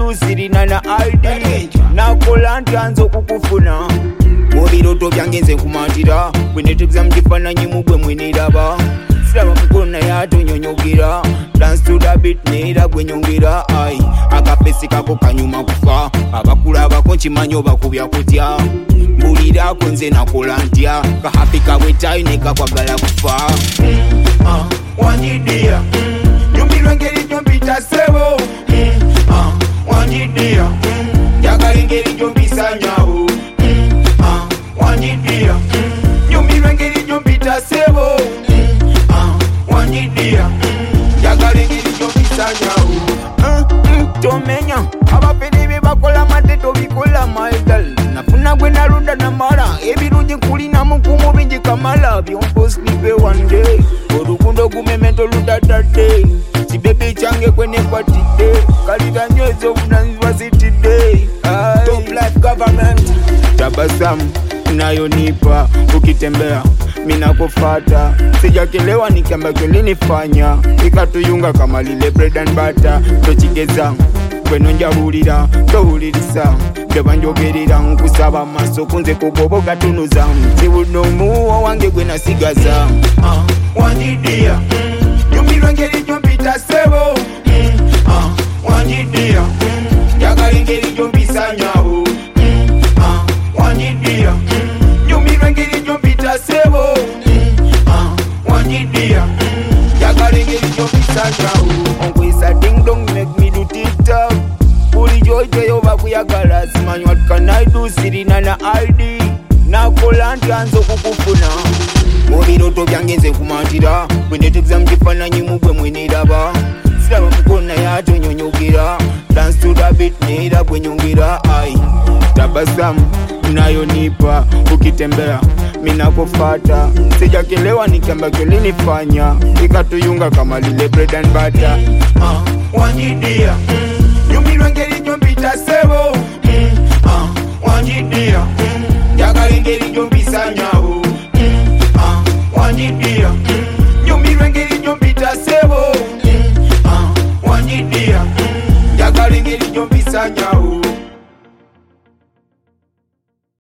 do sirina na ID nakola ntyanza okukufuna mu biroto byange nze nkumatira bwenetegeeza mu kifaananyi mu gwe mweniraba siraba mukona yatonyonyogira dance to the beat neera gwenyongera ai akapesi kako kanyuma kufa abakulabako nkimanyi obakubya kutya mbulirako nze nakola ntya kahapi kabwe tayi nekakwagala kufa wanjidia nyumirwa ngeri gyompita sebo wanjidia njagala engeri gyompisa nyawo wanjidia nyumirwa ngeri gyompita sebo wanjidia njagala engeri gyompisa nyawo tomenya abapere be bakola mateto bikola maidal nafuna gwe nalunda namala ebirungi nkulina mukumu bingi kamala byomposnipe one day olukundo gumemento ludatadde kibebe kyange kwenekwatidde kalira nyweza obunanzibwa zitidde top life government tabasamu nayo nipa ukitembea minakufata sijakelewa nikiambacho linifanya ikatuyunga kama lile bread and butter tochigeza kweno njabulira towulirisa tebanjogerera nkusaba maso kunze kugobo gatunuza sibunomuwo wange gwe nasigaza wanjidia nyumirwa ngeri gyompita sebo wanjidia njagala engeri gyompisa nyawo wanjidia nyumirwa ngeri gyompita sebo wanjidia njagala engeri gyompisa nyawo onkwisa ding dong make me do tiktok buli gyoyiteyo bakuyagala simanyi what can I do sirina na ID nakola ntyanza okukufuna mu biroto byange nze nkumatira bwenetegeeza mu kifaananyi mu gwe mweniraba siraba mukona yatonyonyogira dance to the beat neera gwenyongera ai tabasamu nayo nipa ukitembea minakufata sijakelewa nikiambacho linifanya ikatuyunga kama lile bread and butter wanjidia nyumirwa ngeri gyompita sebo wanjidia njagala engeri gyompisa nyawo